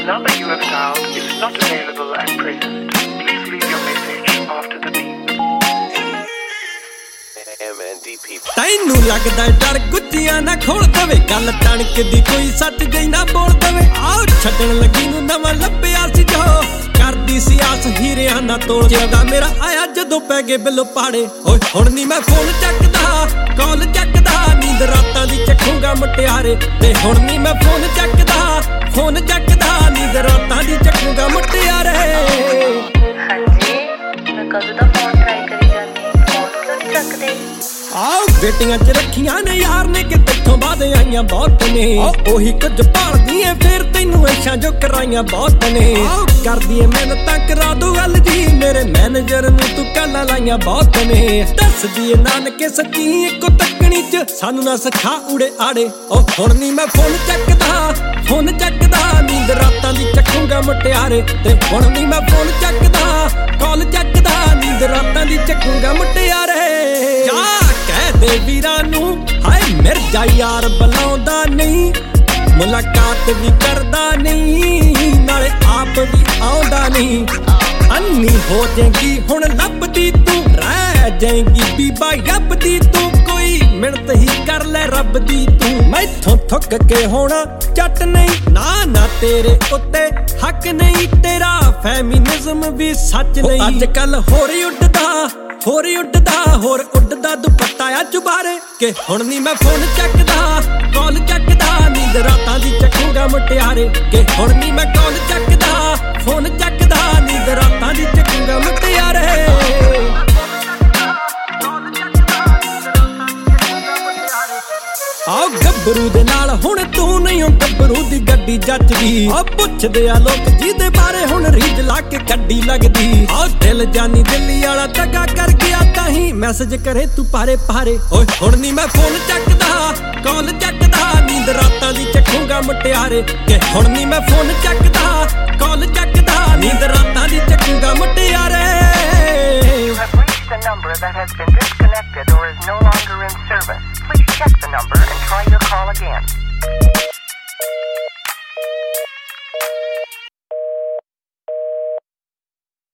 number you have dialed is not available at present. Please leave your message after the beep. ਤੈਨੂੰ ਲੱਗਦਾ ਡਰ ਗੁੱਜੀਆਂ ਨਾ ਖੋਲ ਦਵੇ ਗੱਲ ਤਣਕ ਦੀ ਕੋਈ ਸੱਚ ਜਈ ਨਾ ਬੋਲ ਦਵੇ ਆਓ ਛੱਡਣ ਲੱਗੀ ਨੂੰ ਨਵਾਂ ਲੱਭਿਆ ਸੀ ਜੋ ਕਰਦੀ ਸੀ ਆਸ ਹੀਰਿਆਂ ਨਾ ਤੋੜ ਜਿਆਦਾ ਮੇਰਾ ਆਇਆ ਜਦੋਂ ਪੈ ਗਏ ਬਿੱਲੋ ਪਾੜੇ ਓਏ ਹੁਣ ਨਹੀਂ ਮੈਂ ਫੋਨ ਚੱਕਦਾ ਕਾਲ ਚੱਕਦਾ ਨੀਂਦ ਰਾਤਾਂ ਦੀ ਚੱਕੂਗਾ ਮੁਟਿਆਰੇ ਤੇ ਹੁਣ ਨਹੀਂ ਮੈਂ ਫੋਨ ਚੱਕਦਾ ਨੀਂਦ ਰਾਤਾਂ ਦੀ ਚੱਕੂਗਾ ਮੁਟਿਆਰੇ ਹਾਂਜੀ ਮੈਂ ਕਦੋਂ ਦਾ ਫੋਨ ਟਰਾਈ ਕਰੀ ਜਾਂਦੀ ਫੋਨ ਕਿਉਂ ਨਹੀਂ ਚੱਕਦੇ ਆਓ ਬੇਟੀਆਂ ਚ ਰੱਖੀਆਂ ਨੇ ਯਾਰ ਨੇ ਕਿ ਤੇਥੋਂ ਬਾਅਦ ਆਈਆਂ ਬਹੁਤ ਨੇ ਉਹੀ ਕੁਝ ਭਾਲਦੀ ਏ ਫੇਰ ਤੈਨੂੰ ਐਸ਼ਾਂ ਜੋ ਕਰਾਈਆਂ ਬਹੁਤ ਨੇ ਕਰਦੀ ਏ ਮਿਹਨਤਾਂ ਕਰਾ ਦੋ ਗੱਲ ਜੀ ਮੇਰੇ ਮੈਨੇਜਰ ਨੂੰ ਤੂੰ ਕਾਲਾਂ ਲਾਈਆਂ ਬਹੁਤ ਨੇ ਦੱਸਦੀ ਏ ਨਾਨਕੇ ਸੱਚੀ ਇੱਕੋ ਤੱਕਣੀ ਚ ਸਾਨੂੰ ਨਾ ਸਿਖਾ ਉੜੇ ਆੜੇ ਉਹ ਹੁਣ ਨਹੀਂ ਮੈਂ ਫੋਨ ਚੱਕਦਾ ਨੀਂਦ ਰਾਤਾਂ ਦੀ ਚੱਕੂਗਾ ਮੁਟਿਆਰੇ ਤੇ ਹੁਣ ਨਹੀਂ ਮੈਂ ਫੋਨ ਚੱਕਦਾ ਕਾਲ ਚੱਕਦਾ ਨੀਂਦ ਰਾਤਾਂ ਦੀ ਚੱਕੂਗਾ ਮੁਟਿਆਰੇ ਜਾ ਕਹਿ ਦੇ ਵੀਰਾਂ ਨੂੰ ਹਾਏ ਮਿਰਜ਼ਾ ਯਾਰ ਬੁਲਾਉਂਦਾ ਨਹੀਂ ਮੁਲਾਕਾਤ ਵੀ ਕਰਦਾ ਨਹੀਂ ਨਾਲੇ ਆਪ ਵੀ ਆਉਂਦਾ ਨਹੀਂ ਅੰਨੀ ਹੋ ਜਾਏਗੀ ਹੁਣ ਲੱਭਦੀ ਤੂੰ ਰਹਿ ਜਾਏਗੀ ਬੀਬਾ ਗੱਬਦੀ ਤੂੰ ਕੋਈ ਮਿਹਨਤ ਹੀ ਕਰ ਲੈ ਰੱਬ ਦੀ ਤੂੰ ਮੈਥੋਂ ਥੁੱਕ ਕੇ ਹੋਣਾ ਜੱਟ ਨਹੀਂ ਨਾ ਤੇਰੇ ਉੱਤੇ ਹੱਕ ਨਹੀਂ ਤੇਰਾ ਫੈਮਿਨਿਜ਼ਮ ਵੀ ਸੱਚ ਨਹੀਂ ਅੱਜ ਕੱਲ ਹੋਰ ਉੱਡਦਾ ਦੁਪੱਟਾ ਆ ਚੁਬਾਰੇ ਕਿ ਹੁਣ ਨਹੀਂ ਮੈਂ ਫੋਨ ਚੱਕਦਾ ਕਾਲ ਚੱਕਦਾ ਨੀਂਦ ਰਾਤਾਂ ਦੀ ਚੱਕੂਗਾ ਮੁਟਿਆਰੇ ਕਿ ਹੁਣ ਨਹੀਂ ਮੈਂ ਕਾਲ ਚੱਕਦਾ ਫੋਨ ਚੱਕਦਾ ਨੀਂਦ ਰਾਤਾਂ ਦੀ ਚੱਕੂਗਾ ਮੁਟਿਆਰੇ ਆਓ ਗੱਭਰੂ ਦੇ ਨਾਲ ਹੁਣ ਤੂੰ ਨਹੀਂ ਹੋ ਗੱਭਰੂ ਦੀ ਗੱਡੀ ਜੱਜਦੀ ਆ ਪੁੱਛਦੇ ਆ ਲੋਕ ਜਿਹਦੇ ਬਾਰੇ ਹੁਣ ਰੀਝ ਲਾ ਕੇ ਗੱਡੀ ਲੱਗਦੀ ਆ ਦਿਲ ਜਾਨੀ ਦਿੱਲੀ ਵਾਲਾ ਤੱਗਾ ਕਰ ਗਿਆ ਤਾਂ ਹੀ ਮੈਸੇਜ ਕਰੇ ਤੂੰ ਪਾਰੇ ਓਏ ਹੁਣ ਨਹੀਂ ਮੈਂ ਫੋਨ ਚੱਕਦਾ ਕਾਲ ਚੱਕਦਾ ਨੀਂਦ ਰਾਤਾਂ ਦੀ ਚੱਕੂਗਾ ਮੁਟਿਆਰੇ ਕਿ ਹੁਣ ਨਹੀਂ ਮੈਂ ਫੋਨ ਚੱਕਦਾ ਕਾਲ ਚੱਕਦਾ ਨੀਂਦ ਰਾਤਾਂ ਦੀ ਚੱਕੂਗਾ ਮੁਟਿਆਰੇ The number that has been disconnected or is no longer in service. Please check the number and try your call again.